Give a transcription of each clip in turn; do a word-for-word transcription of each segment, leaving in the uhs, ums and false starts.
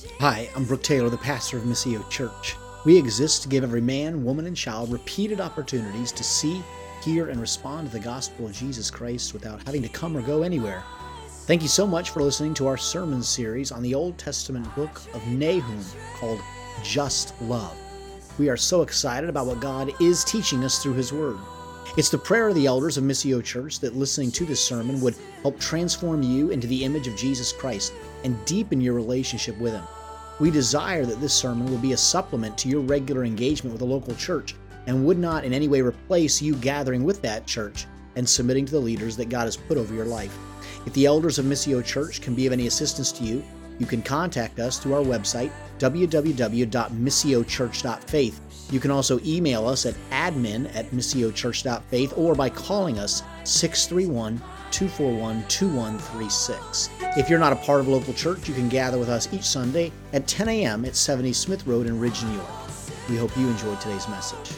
Hi, I'm Brooke Taylor, the pastor of Missio Church. We exist to give every man, woman, and child repeated opportunities to see, hear, and respond to the gospel of Jesus Christ without having to come or go anywhere. Thank you so much for listening to our sermon series on the Old Testament book of Nahum called Just Love. We are so excited about what God is teaching us through His Word. It's the prayer of the elders of Missio Church that listening to this sermon would help transform you into the image of Jesus Christ and deepen your relationship with Him. We desire that this sermon will be a supplement to your regular engagement with a local church and would not in any way replace you gathering with that church and submitting to the leaders that God has put over your life. If the elders of Missio Church can be of any assistance to you, you can contact us through our website, w w w dot missio church dot faith. You can also email us at admin at missio church dot faith or by calling us six three one, two four one, two one three six. If you're not a part of a local church, you can gather with us each Sunday at ten a.m. at seventy Smith Road in Ridge, New York. We hope you enjoyed today's message.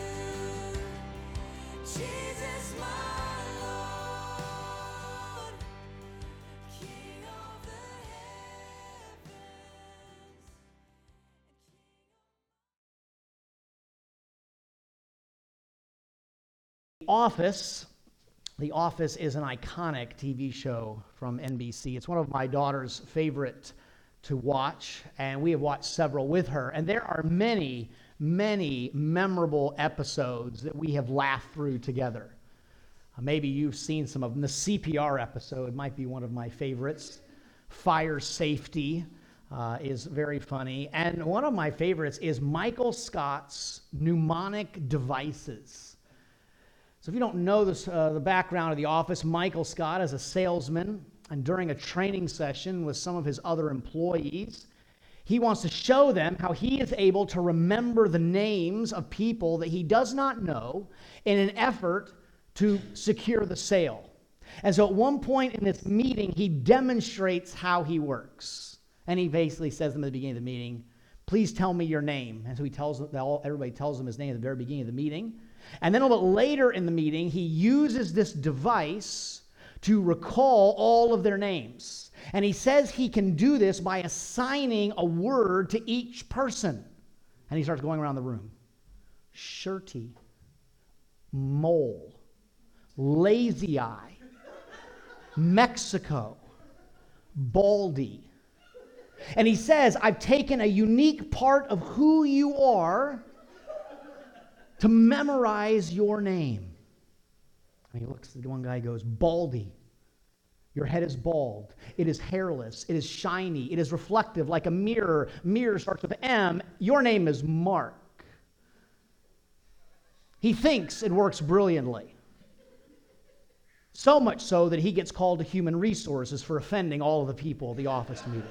Office. The Office is an iconic T V show from N B C. It's one of my daughter's favorite to watch, and we have watched several with her. And there are many, many memorable episodes that we have laughed through together. Uh, maybe you've seen some of them. The C P R episode might be one of my favorites. Fire safety uh, is very funny. And one of my favorites is Michael Scott's mnemonic devices. So if you don't know this, uh, the background of The Office, Michael Scott is a salesman, and during a training session with some of his other employees, he wants to show them how he is able to remember the names of people that he does not know in an effort to secure the sale. And so at one point in this meeting, he demonstrates how he works. And he basically says to them at the beginning of the meeting, "Please tell me your name." And so he tells them, everybody tells him his name at the very beginning of the meeting. And then a little later in the meeting, he uses this device to recall all of their names. And he says he can do this by assigning a word to each person. And he starts going around the room. Shirty, mole, lazy eye, Mexico, baldy. And he says, "I've taken a unique part of who you are to memorize your name." And he looks at the one guy, goes, "Baldy. Your head is bald. It is hairless. It is shiny. It is reflective like a mirror. Mirror starts with M. Your name is Mark." He thinks it works brilliantly. So much so that he gets called to human resources for offending all of the people at the office meeting.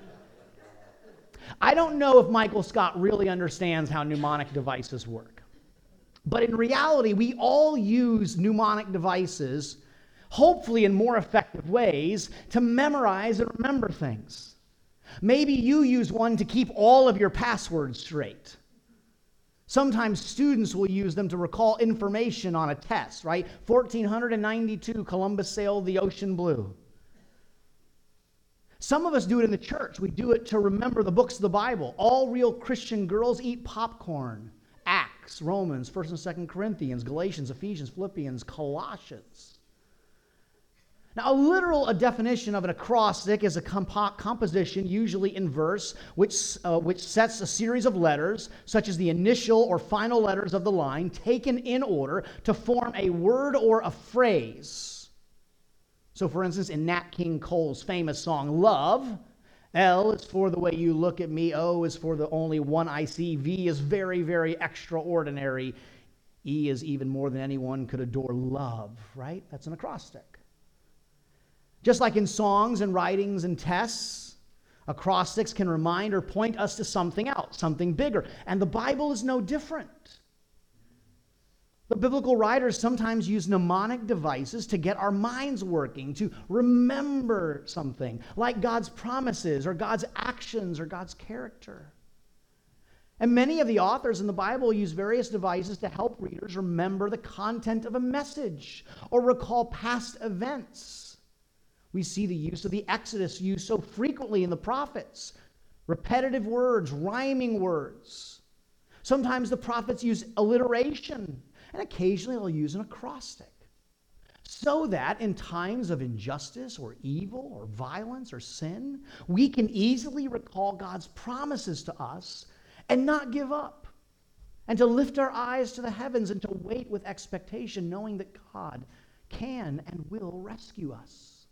I don't know if Michael Scott really understands how mnemonic devices work. But in reality, we all use mnemonic devices, hopefully in more effective ways, to memorize and remember things. Maybe you use one to keep all of your passwords straight. Sometimes students will use them to recall information on a test, right? fourteen ninety-two, Columbus sailed the ocean blue. Some of us do it in the church. We do it to remember the books of the Bible. All real Christian girls eat popcorn. Acts, Romans, First and Second Corinthians, Galatians, Ephesians, Philippians, Colossians. Now, a literal a definition of an acrostic is a compo- composition, usually in verse, which, uh, which sets a series of letters, such as the initial or final letters of the line, taken in order to form a word or a phrase. So, for instance, in Nat King Cole's famous song, Love, L is for the way you look at me. O is for the only one I see. V is very, very extraordinary. E is even more than anyone could adore. Love, right? That's an acrostic. Just like in songs and writings and tests, acrostics can remind or point us to something else, something bigger. And the Bible is no different. The biblical writers sometimes use mnemonic devices to get our minds working, to remember something, like God's promises or God's actions or God's character. And many of the authors in the Bible use various devices to help readers remember the content of a message or recall past events. We see the use of the Exodus used so frequently in the prophets repetitive words, rhyming words. Sometimes the prophets use alliteration, and occasionally they'll use an acrostic, so that in times of injustice or evil or violence or sin, we can easily recall God's promises to us and not give up, and to lift our eyes to the heavens and to wait with expectation, knowing that God can and will rescue us.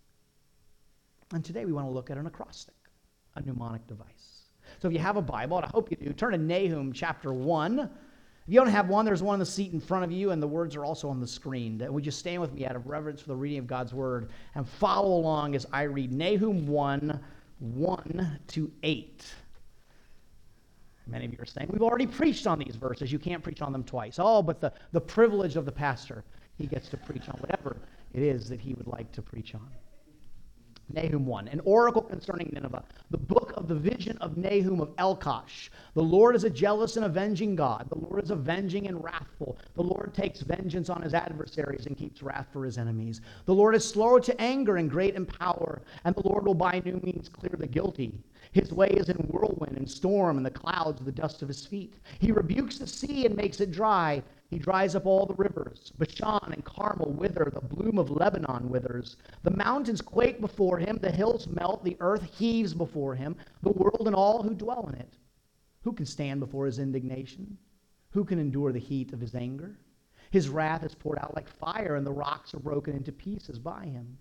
And today we want to look at an acrostic, a mnemonic device. So if you have a Bible, and I hope you do, turn to Nahum chapter one. If you don't have one, there's one in the seat in front of you, and the words are also on the screen. Would you stand with me out of reverence for the reading of God's word and follow along as I read Nahum one, one to eight. Many of you are saying, we've already preached on these verses. You can't preach on them twice. Oh, but the, the privilege of the pastor, he gets to preach on whatever it is that he would like to preach on. Nahum one, an oracle concerning Nineveh, the book of the vision of Nahum of Elkosh. The Lord is a jealous and avenging God. The Lord is avenging and wrathful. The Lord takes vengeance on his adversaries and keeps wrath for his enemies. The Lord is slow to anger and great in power, and the Lord will by no means clear the guilty. His way is in whirlwind and storm, and the clouds are the dust of his feet. He rebukes the sea and makes it dry. He dries up all the rivers. Bashan and Carmel wither. The bloom of Lebanon withers. The mountains quake before him. The hills melt. The earth heaves before him. The world and all who dwell in it. Who can stand before his indignation? Who can endure the heat of his anger? His wrath is poured out like fire, and the rocks are broken into pieces by him.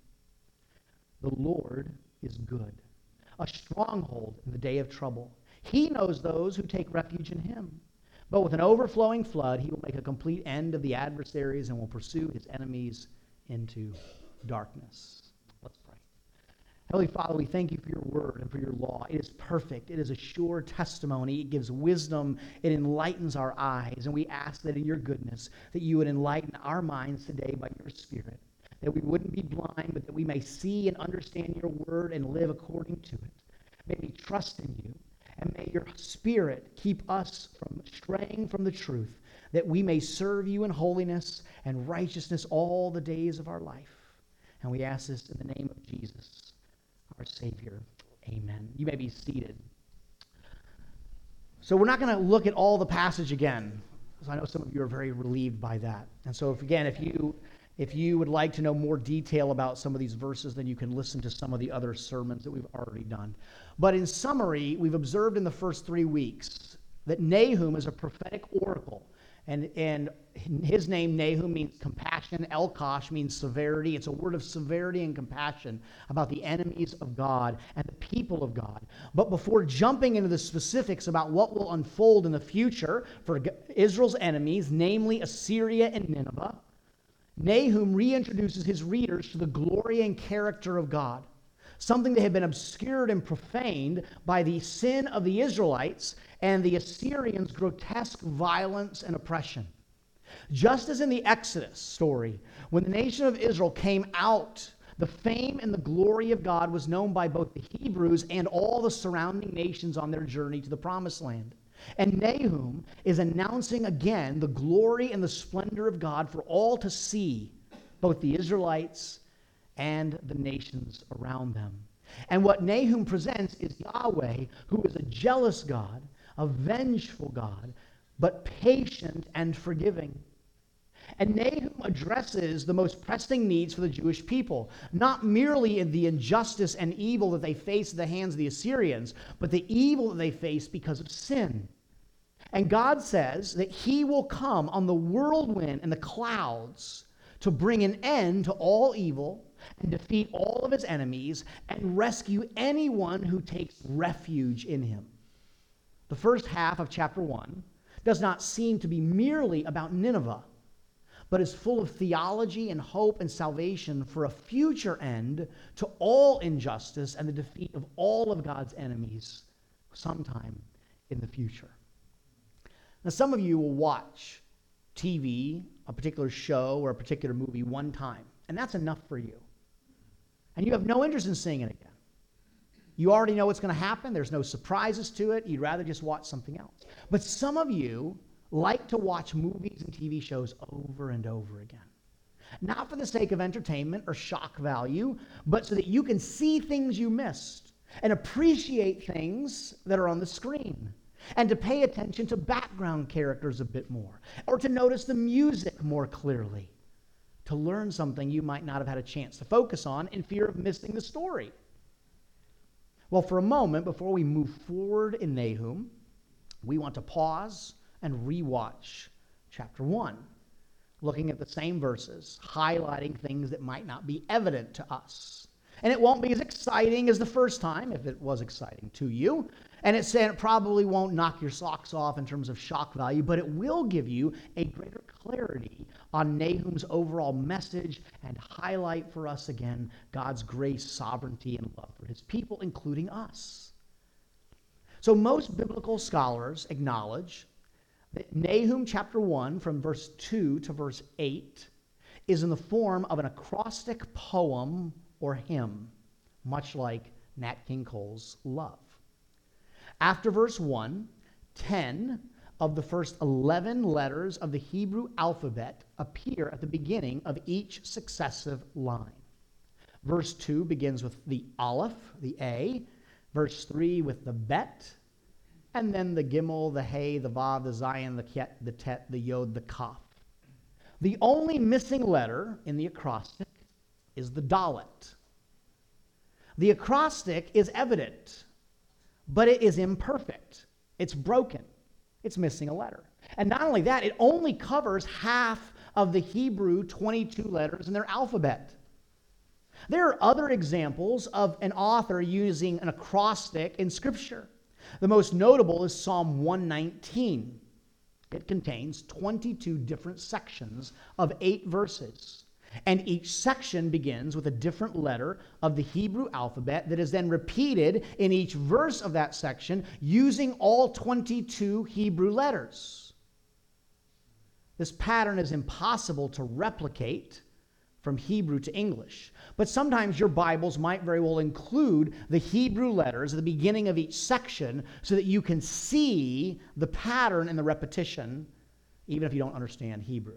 The Lord is good, a stronghold in the day of trouble. He knows those who take refuge in him. But with an overflowing flood, he will make a complete end of the adversaries and will pursue his enemies into darkness. Let's pray. Heavenly Father, we thank you for your word and for your law. It is perfect. It is a sure testimony. It gives wisdom. It enlightens our eyes. And we ask that in your goodness, that you would enlighten our minds today by your Spirit, that we wouldn't be blind, but that we may see and understand your word and live according to it. May we trust in you. And may your Spirit keep us from straying from the truth, that we may serve you in holiness and righteousness all the days of our life. And we ask this in the name of Jesus, our Savior. Amen. You may be seated. So we're not going to look at all the passage again, because I know some of you are very relieved by that. And so if, again, if you... If you would like to know more detail about some of these verses, then you can listen to some of the other sermons that we've already done. But in summary, we've observed in the first three weeks that Nahum is a prophetic oracle. And, and his name, Nahum, means compassion. Elkosh means severity. It's a word of severity and compassion about the enemies of God and the people of God. But before jumping into the specifics about what will unfold in the future for Israel's enemies, namely Assyria and Nineveh, Nahum reintroduces his readers to the glory and character of God, something that had been obscured and profaned by the sin of the Israelites and the Assyrians' grotesque violence and oppression. Just as in the Exodus story, when the nation of Israel came out, the fame and the glory of God was known by both the Hebrews and all the surrounding nations on their journey to the Promised Land. And Nahum is announcing again the glory and the splendor of God for all to see, both the Israelites and the nations around them. And what Nahum presents is Yahweh, who is a jealous God, a vengeful God, but patient and forgiving. And Nahum addresses the most pressing needs for the Jewish people, not merely in the injustice and evil that they face at the hands of the Assyrians, but the evil that they face because of sin. And God says that he will come on the whirlwind and the clouds to bring an end to all evil and defeat all of his enemies and rescue anyone who takes refuge in him. The first half of chapter one does not seem to be merely about Nineveh, but is full of theology and hope and salvation for a future end to all injustice and the defeat of all of God's enemies sometime in the future. Now, some of you will watch T V, a particular show or a particular movie one time, and that's enough for you. And you have no interest in seeing it again. You already know what's going to happen. There's no surprises to it. You'd rather just watch something else. But some of you like to watch movies and T V shows over and over again. Not for the sake of entertainment or shock value, but so that you can see things you missed and appreciate things that are on the screen, and to pay attention to background characters a bit more, or to notice the music more clearly, to learn something you might not have had a chance to focus on in fear of missing the story. Well, for a moment, before we move forward in Nahum, we want to pause and rewatch chapter one, looking at the same verses, highlighting things that might not be evident to us. And it won't be as exciting as the first time, if it was exciting to you. And it said it probably won't knock your socks off in terms of shock value, but it will give you a greater clarity on Nahum's overall message and highlight for us again God's grace, sovereignty, and love for his people, including us. So most biblical scholars acknowledge that Nahum chapter one, from verse two to verse eight, is in the form of an acrostic poem or hymn, much like Nat King Cole's Love. After verse one, ten of the first eleven letters of the Hebrew alphabet appear at the beginning of each successive line. Verse two begins with the Aleph, the A, verse three with the Bet, and then the Gimel, the Hey, the Vav, the Zayin, the Ket, the Tet, the Yod, the Kaf. The only missing letter in the acrostic is the Dalet. The acrostic is evident, but it is imperfect. It's broken. It's missing a letter. And not only that, it only covers half of the Hebrew twenty-two letters in their alphabet. There are other examples of an author using an acrostic in Scripture. The most notable is Psalm one nineteen. It contains twenty-two different sections of eight verses. And each section begins with a different letter of the Hebrew alphabet that is then repeated in each verse of that section using all twenty-two Hebrew letters. This pattern is impossible to replicate from Hebrew to English. But sometimes your Bibles might very well include the Hebrew letters at the beginning of each section so that you can see the pattern and the repetition, even if you don't understand Hebrew.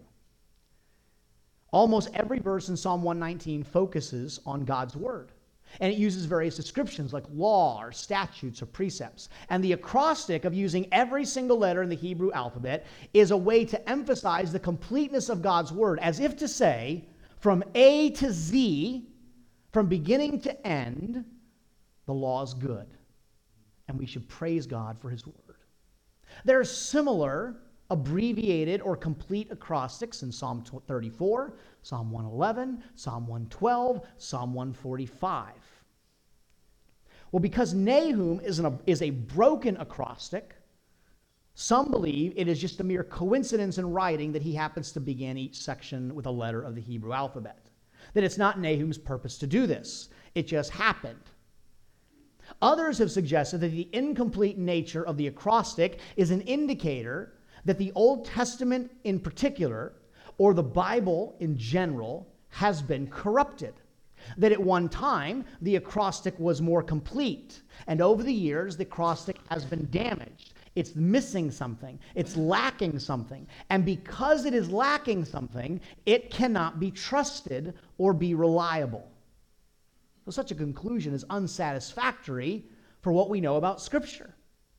Almost every verse in Psalm one nineteen focuses on God's word. And it uses various descriptions like law or statutes or precepts. And the acrostic of using every single letter in the Hebrew alphabet is a way to emphasize the completeness of God's word, as if to say, from A to Z, from beginning to end, the law is good. And we should praise God for his word. There are similar abbreviated or complete acrostics in Psalm thirty-four, Psalm one eleven, Psalm one twelve, Psalm one forty-five. Well, because Nahum is, an, is a broken acrostic, some believe it is just a mere coincidence in writing that he happens to begin each section with a letter of the Hebrew alphabet. That it's not Nahum's purpose to do this. It just happened. Others have suggested that the incomplete nature of the acrostic is an indicator that the Old Testament in particular, or the Bible in general, has been corrupted. That at one time, the acrostic was more complete. And over the years, the acrostic has been damaged. It's missing something. It's lacking something. And because it is lacking something, it cannot be trusted or be reliable. So such a conclusion is unsatisfactory for what we know about Scripture.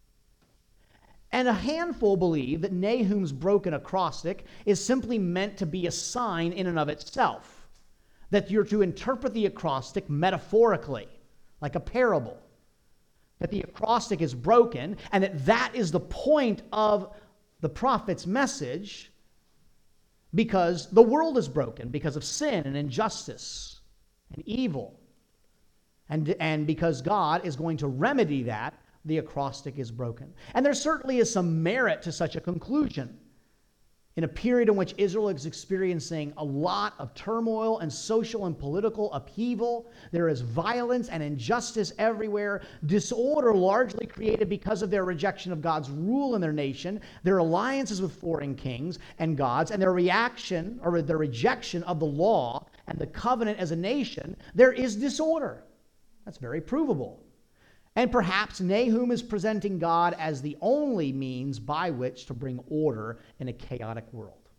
And a handful believe that Nahum's broken acrostic is simply meant to be a sign in and of itself, that you're to interpret the acrostic metaphorically, like a parable, that the acrostic is broken, and that that is the point of the prophet's message, because the world is broken because of sin and injustice and evil, and, and because God is going to remedy that, the acrostic is broken. And there certainly is some merit to such a conclusion. In a period in which Israel is experiencing a lot of turmoil and social and political upheaval, there is violence and injustice everywhere, disorder largely created because of their rejection of God's rule in their nation, their alliances with foreign kings and gods, and their reaction or their rejection of the law and the covenant as a nation, there is disorder. That's very provable. And perhaps Nahum is presenting God as the only means by which to bring order in a chaotic world.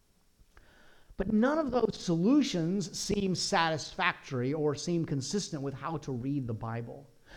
But none of those solutions seem satisfactory or seem consistent with how to read the Bible.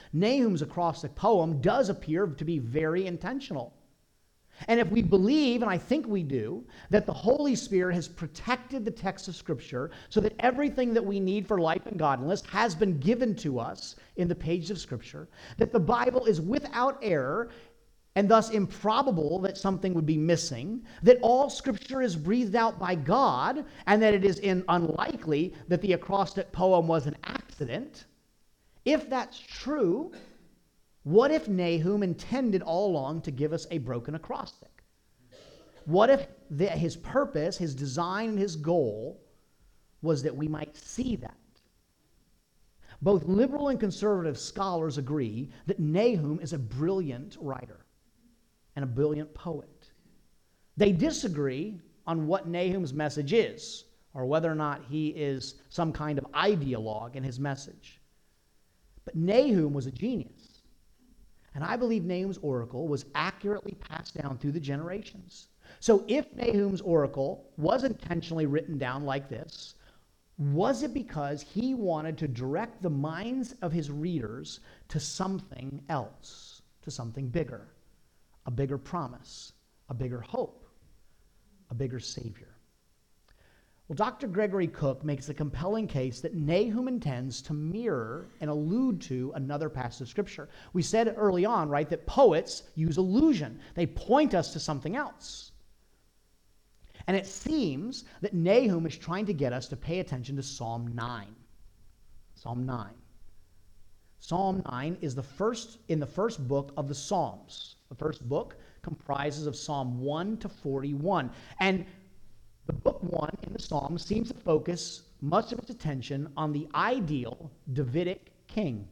Nahum's acrostic poem does appear to be very intentional. And if we believe, and I think we do, that the Holy Spirit has protected the text of Scripture so that everything that we need for life and godliness has been given to us in the pages of Scripture, that the Bible is without error and thus improbable that something would be missing, that all Scripture is breathed out by God, and that it is in unlikely that the acrostic poem was an accident, if that's true, what if Nahum intended all along to give us a broken acrostic? What if the, his purpose, his design, and his goal was that we might see that? Both liberal and conservative scholars agree that Nahum is a brilliant writer and a brilliant poet. They disagree on what Nahum's message is, or whether or not he is some kind of ideologue in his message. But Nahum was a genius. And I believe Nahum's oracle was accurately passed down through the generations. So if Nahum's oracle was intentionally written down like this, was it because he wanted to direct the minds of his readers to something else, to something bigger, a bigger promise, a bigger hope, a bigger Savior? Well, Doctor Gregory Cook makes a compelling case that Nahum intends to mirror and allude to another passage of Scripture. We said early on, right, that poets use allusion. They point us to something else. And it seems that Nahum is trying to get us to pay attention to Psalm nine. Psalm nine. Psalm nine is the first in the first book of the Psalms. The first book comprises of Psalm one to forty-one. And the book one in the Psalms seems to focus much of its attention on the ideal Davidic king.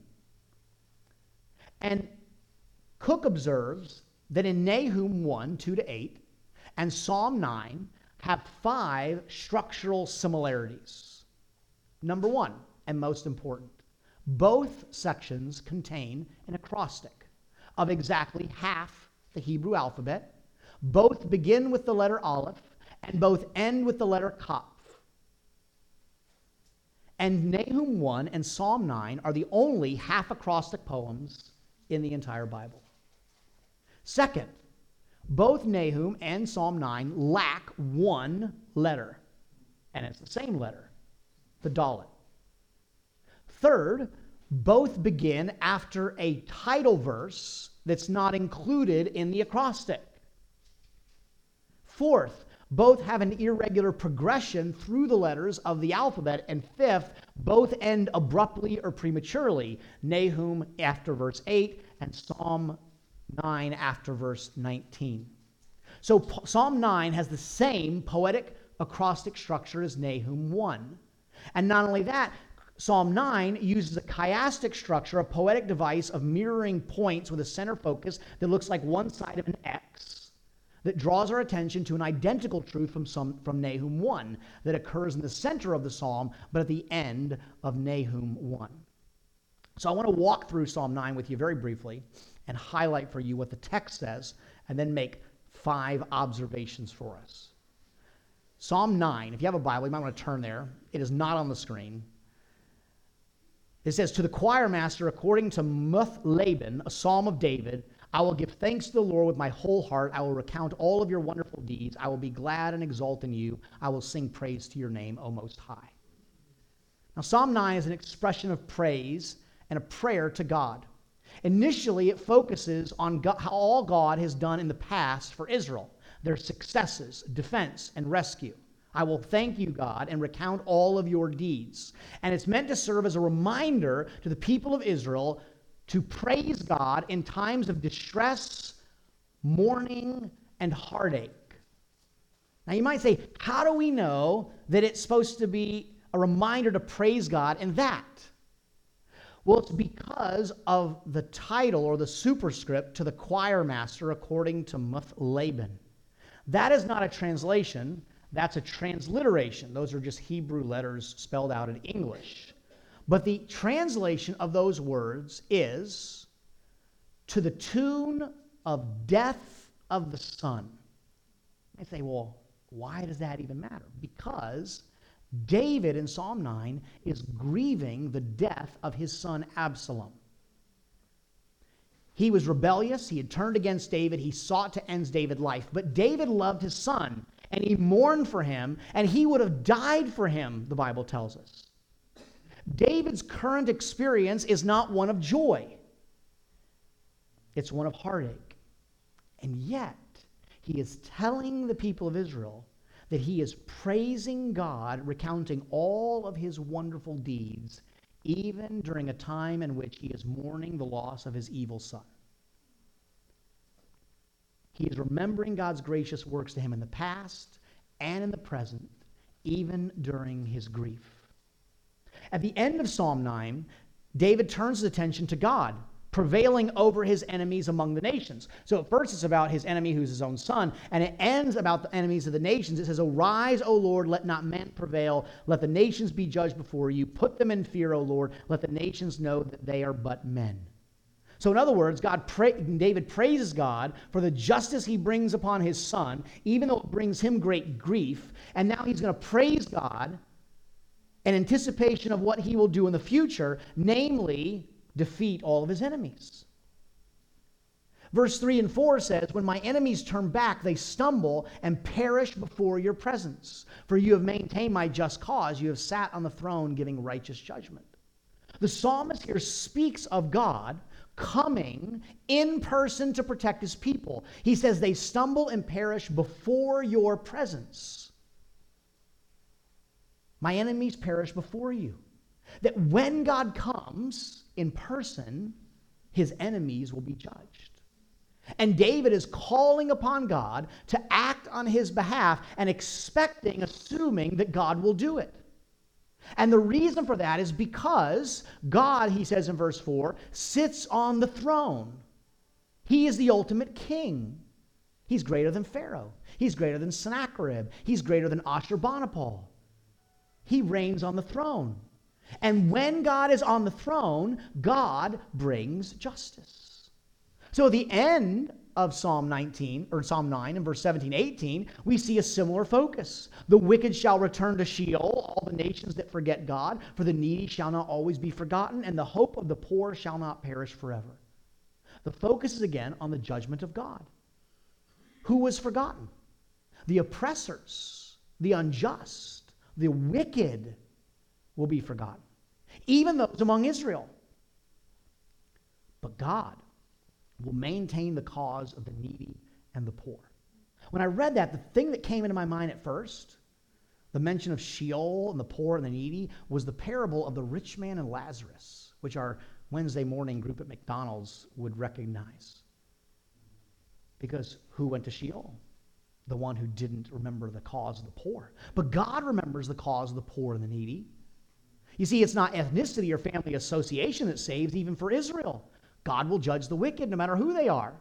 And Cook observes that in Nahum one, two to eight, and Psalm nine have five structural similarities. Number one, and most important, both sections contain an acrostic of exactly half the Hebrew alphabet. Both begin with the letter Aleph, and both end with the letter Kaf. And Nahum one and Psalm nine are the only half-acrostic poems in the entire Bible. Second, both Nahum and Psalm nine lack one letter, and it's the same letter, the Dalet. Third, both begin after a title verse that's not included in the acrostic. Fourth, both have an irregular progression through the letters of the alphabet. And fifth, both end abruptly or prematurely. Nahum after verse eight and Psalm nine after verse nineteen. So Psalm nine has the same poetic acrostic structure as Nahum one. And not only that, Psalm nine uses a chiastic structure, a poetic device of mirroring points with a center focus that looks like one side of an X, that draws our attention to an identical truth from, some, from Nahum one that occurs in the center of the psalm, but at the end of Nahum one. So I want to walk through Psalm nine with you very briefly and highlight for you what the text says, and then make five observations for us. Psalm nine, if you have a Bible, you might want to turn there. It is not on the screen. It says, "To the choir master, according to Muth-Laban, a psalm of David, I will give thanks to the Lord with my whole heart. I will recount all of your wonderful deeds. I will be glad and exult in you. I will sing praise to your name, O Most High." Now, Psalm nine is an expression of praise and a prayer to God. Initially, it focuses on God, how all God has done in the past for Israel, their successes, defense, and rescue. I will thank you, God, and recount all of your deeds. And it's meant to serve as a reminder to the people of Israel to praise God in times of distress, mourning, and heartache. Now you might say, how do we know that it's supposed to be a reminder to praise God in that? Well, it's because of the title or the superscript to the choir master according to Muth-Laban. That is not a translation, that's a transliteration. Those are just Hebrew letters spelled out in English. But the translation of those words is, "to the tune of death of the son." I say, well, why does that even matter? Because David in Psalm nine is grieving the death of his son Absalom. He was rebellious. He had turned against David. He sought to end David's life. But David loved his son, and he mourned for him, and he would have died for him, the Bible tells us. David's current experience is not one of joy. It's one of heartache. And yet, he is telling the people of Israel that he is praising God, recounting all of his wonderful deeds, even during a time in which he is mourning the loss of his evil son. He is remembering God's gracious works to him in the past and in the present, even during his grief. At the end of Psalm nine, David turns his attention to God, prevailing over his enemies among the nations. So at first it's about his enemy who's his own son, and it ends about the enemies of the nations. It says, "Arise, O Lord, let not men prevail. Let the nations be judged before you. Put them in fear, O Lord. Let the nations know that they are but men." So in other words, God pray, David praises God for the justice he brings upon his son, even though it brings him great grief. And now he's going to praise God in anticipation of what he will do in the future, namely defeat all of his enemies. Verse three and four says, "When my enemies turn back, they stumble and perish before your presence. For you have maintained my just cause. You have sat on the throne giving righteous judgment." The psalmist here speaks of God coming in person to protect his people. He says they stumble and perish before your presence. My enemies perish before you. That when God comes in person, his enemies will be judged. And David is calling upon God to act on his behalf and expecting, assuming that God will do it. And the reason for that is because God, he says in verse four, sits on the throne. He is the ultimate king. He's greater than Pharaoh. He's greater than Sennacherib. He's greater than Ashurbanipal. He reigns on the throne. And when God is on the throne, God brings justice. So at the end of Psalm nineteen, or Psalm nine, in verse seventeen, eighteen, we see a similar focus. "The wicked shall return to Sheol, all the nations that forget God, for the needy shall not always be forgotten, and the hope of the poor shall not perish forever." The focus is again on the judgment of God. Who was forgotten? The oppressors, the unjust, the wicked will be forgotten, even those among Israel. But God will maintain the cause of the needy and the poor. When I read that, the thing that came into my mind at first, the mention of Sheol and the poor and the needy, was the parable of the rich man and Lazarus, which our Wednesday morning group at McDonald's would recognize. Because who went to Sheol? The one who didn't remember the cause of the poor. But God remembers the cause of the poor and the needy. You see, it's not ethnicity or family association that saves, even for Israel. God will judge the wicked no matter who they are.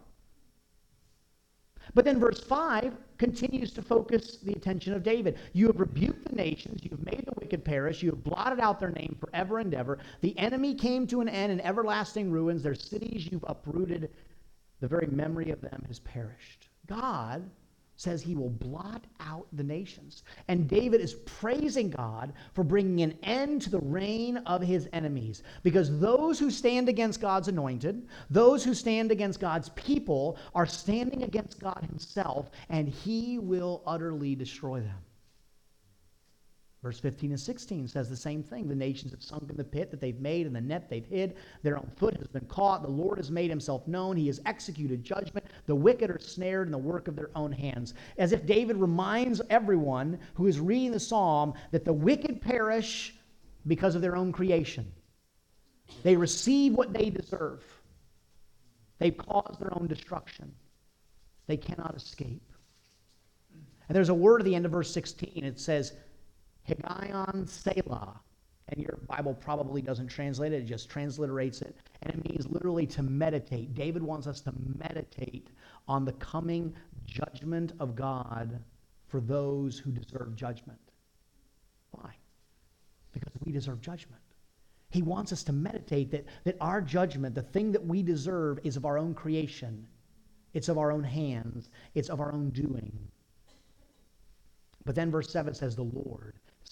But then verse five continues to focus the attention of David. "You have rebuked the nations, you have made the wicked perish, you have blotted out their name forever and ever. The enemy came to an end in everlasting ruins, their cities you've uprooted, the very memory of them has perished." God says he will blot out the nations. And David is praising God for bringing an end to the reign of his enemies. Because those who stand against God's anointed, those who stand against God's people, are standing against God himself, and he will utterly destroy them. Verse fifteen and sixteen says the same thing. "The nations have sunk in the pit that they've made, and the net they've hid. Their own foot has been caught. The Lord has made himself known. He has executed judgment. The wicked are snared in the work of their own hands." As if David reminds everyone who is reading the psalm that the wicked perish because of their own creation. They receive what they deserve. They've caused their own destruction. They cannot escape. And there's a word at the end of verse sixteen. It says, Higgaion Selah. And your Bible probably doesn't translate it, it just transliterates it. And it means literally to meditate. David wants us to meditate on the coming judgment of God for those who deserve judgment. Why? Because we deserve judgment. He wants us to meditate that, that our judgment, the thing that we deserve, is of our own creation. It's of our own hands. It's of our own doing. But then verse seven says, "The Lord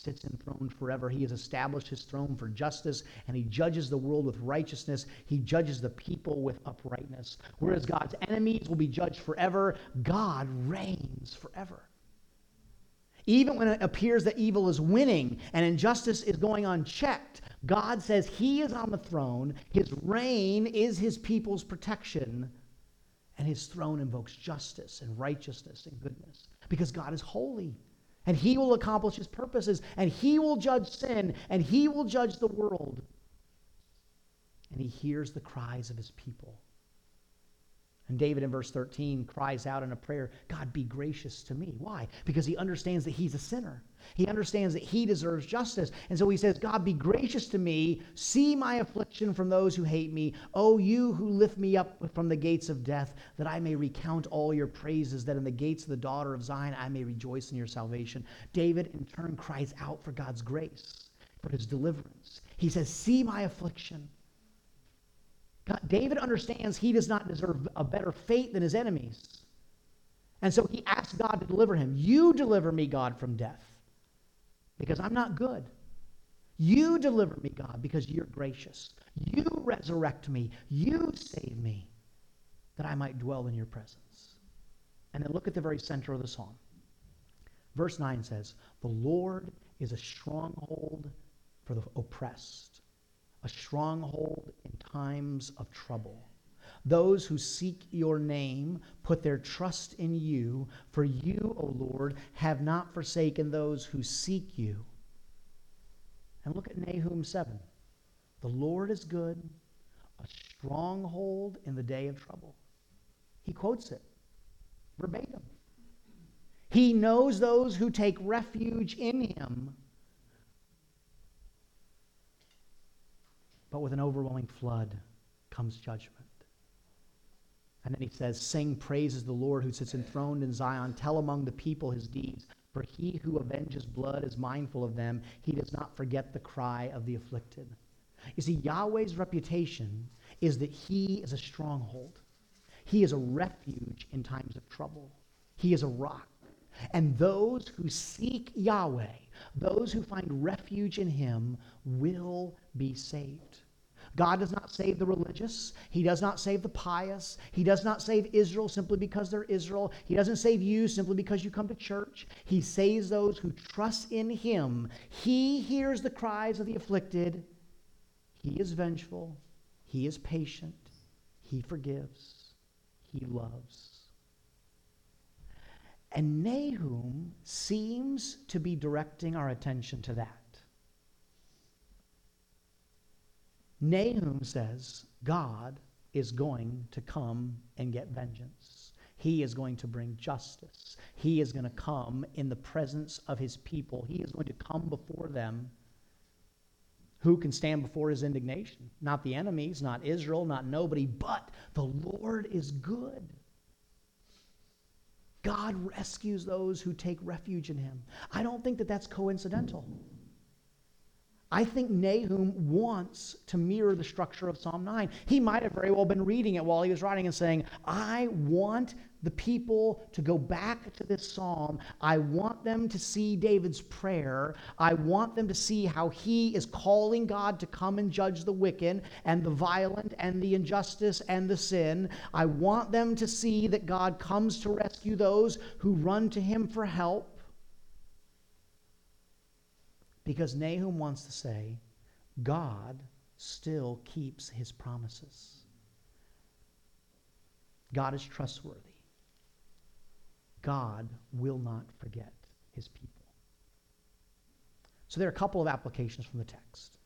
sits enthroned forever. He has established his throne for justice, and he judges the world with righteousness. He judges the people with uprightness. Whereas God's enemies will be judged forever, God reigns forever. Even when it appears that evil is winning and injustice is going unchecked, God says he is on the throne, his reign is his people's protection, and his throne invokes justice and righteousness and goodness. Because God is holy, and he will accomplish his purposes, and he will judge sin, and he will judge the world. And he hears the cries of his people. And David in verse thirteen cries out in a prayer, God, be gracious to me. Why? Because he understands that he's a sinner. He understands that he deserves justice. And so he says, God, be gracious to me. See my affliction from those who hate me. O you who lift me up from the gates of death, that I may recount all your praises, that in the gates of the daughter of Zion I may rejoice in your salvation. David in turn cries out for God's grace, for his deliverance. He says, see my affliction. God, David understands he does not deserve a better fate than his enemies. And so he asks God to deliver him. You deliver me, God, from death, because I'm not good. You deliver me, God, because you're gracious. You resurrect me. You save me, that I might dwell in your presence. And then look at the very center of the psalm. Verse nine says, the Lord is a stronghold for the oppressed, a stronghold in times of trouble. Those who seek your name put their trust in you, for you, O Lord, have not forsaken those who seek you. And look at Nahum seven. The Lord is good, a stronghold in the day of trouble. He quotes it verbatim. He knows those who take refuge in him. But with an overwhelming flood comes judgment. And then he says, sing praises the Lord who sits enthroned in Zion. Tell among the people his deeds. For he who avenges blood is mindful of them. He does not forget the cry of the afflicted. You see, Yahweh's reputation is that he is a stronghold. He is a refuge in times of trouble. He is a rock. And those who seek Yahweh, those who find refuge in him, will be saved. God does not save the religious. He does not save the pious. He does not save Israel simply because they're Israel. He doesn't save you simply because you come to church. He saves those who trust in him. He hears the cries of the afflicted. He is vengeful. He is patient. He forgives. He loves. And Nahum seems to be directing our attention to that. Nahum says God is going to come and get vengeance. He is going to bring justice. He is going to come in the presence of his people. He is going to come before them. Who can stand before his indignation? Not the enemies, not Israel, not nobody, but the Lord is good. God rescues those who take refuge in him. I don't think that that's coincidental. I think Nahum wants to mirror the structure of Psalm nine. He might have very well been reading it while he was writing and saying, I want the people to go back to this psalm. I want them to see David's prayer. I want them to see how he is calling God to come and judge the wicked and the violent and the injustice and the sin. I want them to see that God comes to rescue those who run to him for help. Because Nahum wants to say, God still keeps his promises. God is trustworthy. God will not forget his people. So there are a couple of applications from the text.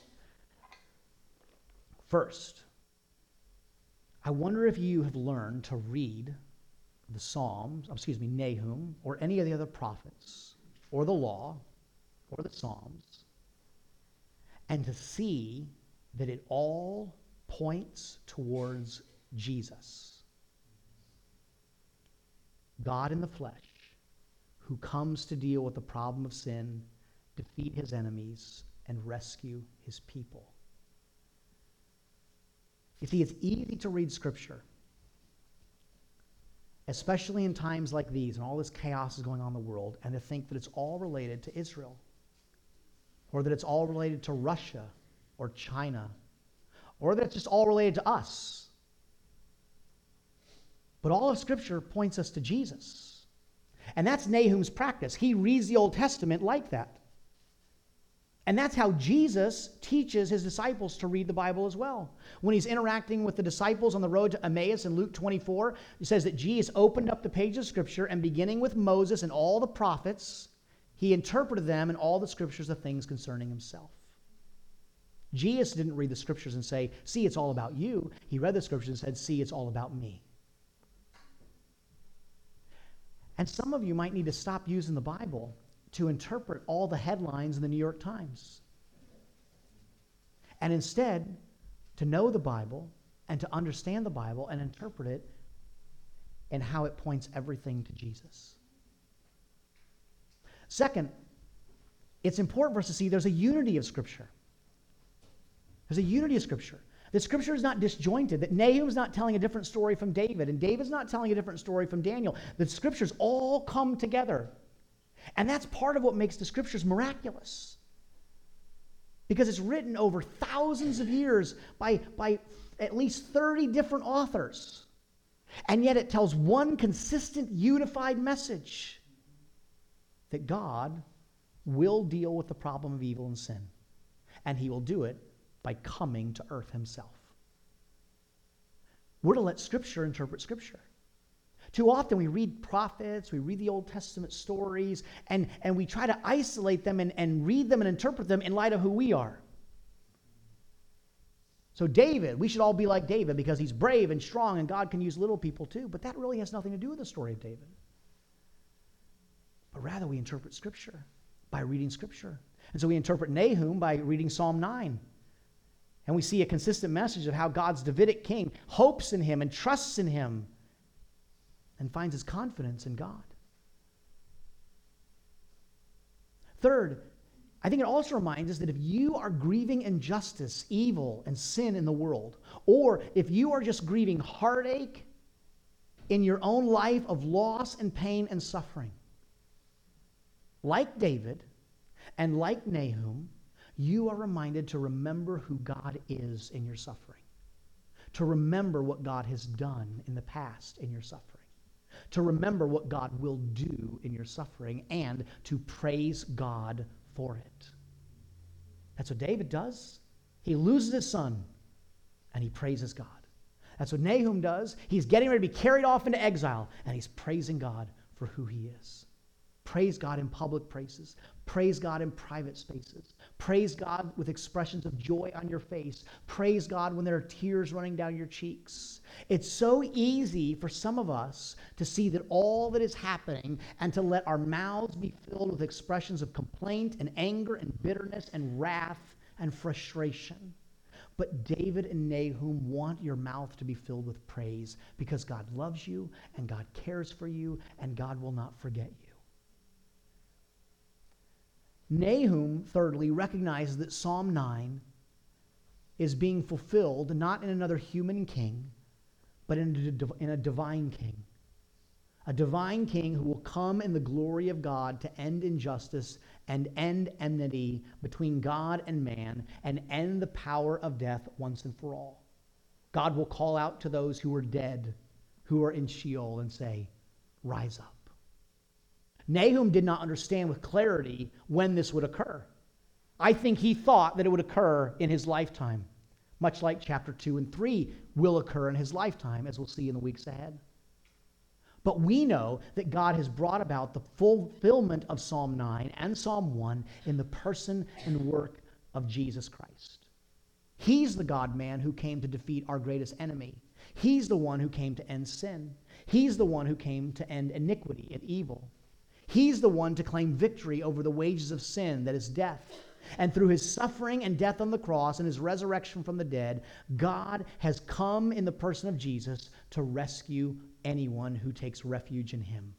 First, I wonder if you have learned to read the Psalms, excuse me, Nahum, or any of the other prophets, or the law, or the Psalms, and to see that it all points towards Jesus. God in the flesh, who comes to deal with the problem of sin, defeat his enemies, and rescue his people. You see, it's easy to read Scripture, especially in times like these, and all this chaos is going on in the world, and to think that it's all related to Israel. or that it's all related to Russia or China, or that it's just all related to us. But all of Scripture points us to Jesus. And that's Nahum's practice. He reads the Old Testament like that. And that's how Jesus teaches his disciples to read the Bible as well. When he's interacting with the disciples on the road to Emmaus in Luke twenty-four, it says that Jesus opened up the pages of Scripture, and beginning with Moses and all the prophets, he interpreted them in all the Scriptures of things concerning himself. Jesus didn't read the Scriptures and say, see, it's all about you. He read the Scriptures and said, see, it's all about me. And some of you might need to stop using the Bible to interpret all the headlines in the New York Times. And instead, to know the Bible and to understand the Bible and interpret it and how it points everything to Jesus. Second, it's important for us to see there's a unity of Scripture. There's a unity of Scripture. The Scripture is not disjointed, that Nahum's not telling a different story from David, and David's not telling a different story from Daniel. The Scriptures all come together. And that's part of what makes the Scriptures miraculous. Because it's written over thousands of years by, by at least thirty different authors. And yet it tells one consistent, unified message that God will deal with the problem of evil and sin. And he will do it by coming to earth himself. We're to let Scripture interpret Scripture. Too often we read prophets, we read the Old Testament stories, and, and we try to isolate them and, and read them and interpret them in light of who we are. So David, we should all be like David because he's brave and strong and God can use little people too, but that really has nothing to do with the story of David. But rather we interpret Scripture by reading Scripture. And so we interpret Nahum by reading Psalm nine. And we see a consistent message of how God's Davidic king hopes in him and trusts in him and finds his confidence in God. Third, I think it also reminds us that if you are grieving injustice, evil, and sin in the world, or if you are just grieving heartache in your own life of loss and pain and suffering, like David and like Nahum, you are reminded to remember who God is in your suffering, to remember what God has done in the past in your suffering, to remember what God will do in your suffering, and to praise God for it. That's what David does. He loses his son, and he praises God. That's what Nahum does. He's getting ready to be carried off into exile, and he's praising God for who he is. Praise God in public places. Praise God in private spaces. Praise God with expressions of joy on your face. Praise God when there are tears running down your cheeks. It's so easy for some of us to see that all that is happening and to let our mouths be filled with expressions of complaint and anger and bitterness and wrath and frustration. But David and Nahum want your mouth to be filled with praise because God loves you and God cares for you and God will not forget you. Nahum, thirdly, recognizes that Psalm nine is being fulfilled not in another human king, but in a, in a divine king. A divine king who will come in the glory of God to end injustice and end enmity between God and man and end the power of death once and for all. God will call out to those who are dead, who are in Sheol, and say, rise up. Nahum did not understand with clarity when this would occur. I think he thought that it would occur in his lifetime, much like chapter two and three will occur in his lifetime, as we'll see in the weeks ahead. But we know that God has brought about the fulfillment of Psalm nine and Psalm one in the person and work of Jesus Christ. He's the God-man who came to defeat our greatest enemy. He's the one who came to end sin. He's the one who came to end iniquity and evil. He's the one to claim victory over the wages of sin, that is death. And through his suffering and death on the cross and his resurrection from the dead, God has come in the person of Jesus to rescue anyone who takes refuge in him.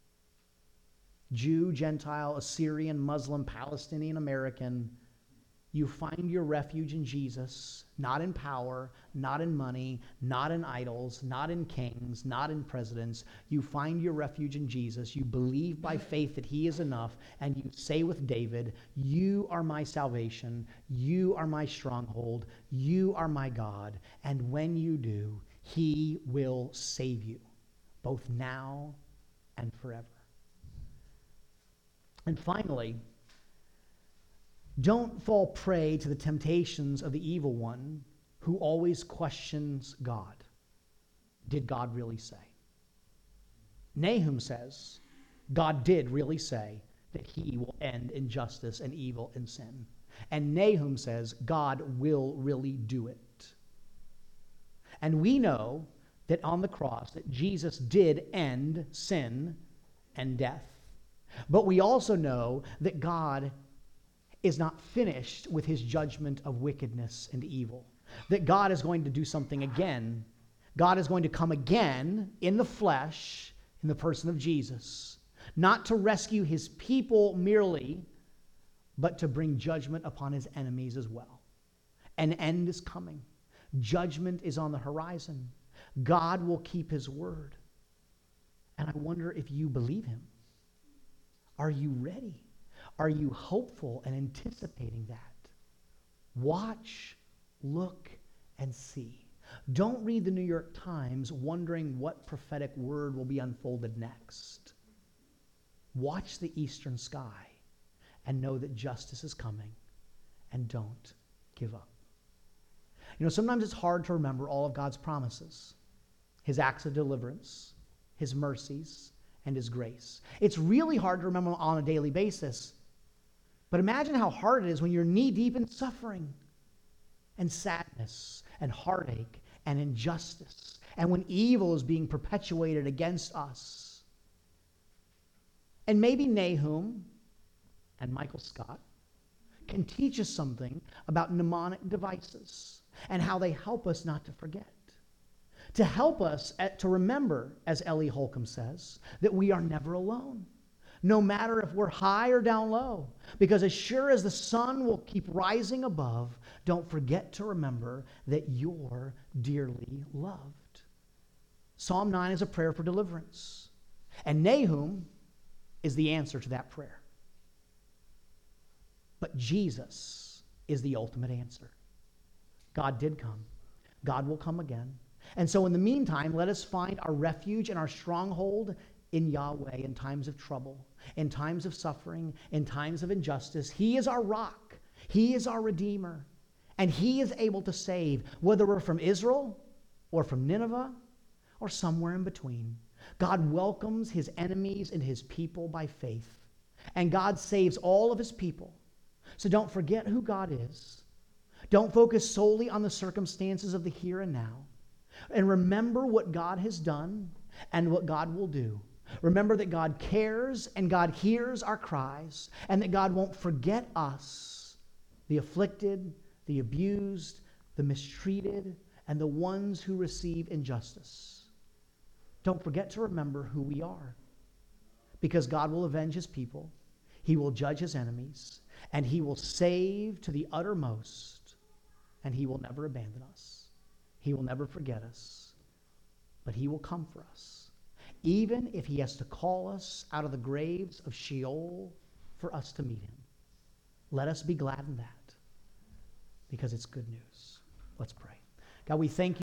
Jew, Gentile, Assyrian, Muslim, Palestinian, American, You find your refuge in Jesus, not in power, not in money, not in idols, not in kings, not in presidents. You find your refuge in Jesus. You believe by faith that he is enough, and you say with David, you are my salvation, you are my stronghold, you are my God. And when you do, he will save you, both now and forever. And finally, don't fall prey to the temptations of the evil one who always questions God. Did God really say? Nahum says, God did really say that he will end injustice and evil and sin. And Nahum says, God will really do it. And we know that on the cross that Jesus did end sin and death. But we also know that God is not finished with his judgment of wickedness and evil. That God is going to do something again. God is going to come again in the flesh, in the person of Jesus, not to rescue his people merely, but to bring judgment upon his enemies as well. An end is coming. Judgment is on the horizon. God will keep his word. And I wonder if you believe him. Are you ready? Are you hopeful and anticipating that? Watch, look, and see. Don't read the New York Times wondering what prophetic word will be unfolded next. Watch the eastern sky and know that justice is coming, and don't give up. You know, sometimes it's hard to remember all of God's promises, his acts of deliverance, his mercies, and his grace. It's really hard to remember on a daily basis. But imagine how hard it is when you're knee-deep in suffering and sadness and heartache and injustice, and when evil is being perpetuated against us. And maybe Nahum and Michael Scott can teach us something about mnemonic devices and how they help us not to forget. To help us at, to remember, as Ellie Holcomb says, that we are never alone. No matter if we're high or down low. Because as sure as the sun will keep rising above, don't forget to remember that you're dearly loved. Psalm nine is a prayer for deliverance. And Nahum is the answer to that prayer. But Jesus is the ultimate answer. God did come. God will come again. And so in the meantime, let us find our refuge and our stronghold in Yahweh in times of trouble, in times of suffering, in times of injustice. He is our rock. He is our Redeemer. And he is able to save, whether we're from Israel or from Nineveh or somewhere in between. God welcomes his enemies and his people by faith. And God saves all of his people. So don't forget who God is. Don't focus solely on the circumstances of the here and now. And remember what God has done and what God will do. Remember that God cares and God hears our cries, and that God won't forget us, the afflicted, the abused, the mistreated, and the ones who receive injustice. Don't forget to remember who we are, because God will avenge his people, he will judge his enemies, and he will save to the uttermost, and he will never abandon us. He will never forget us, but he will come for us. Even if he has to call us out of the graves of Sheol for us to meet him. Let us be glad in that, because it's good news. Let's pray. God, we thank you.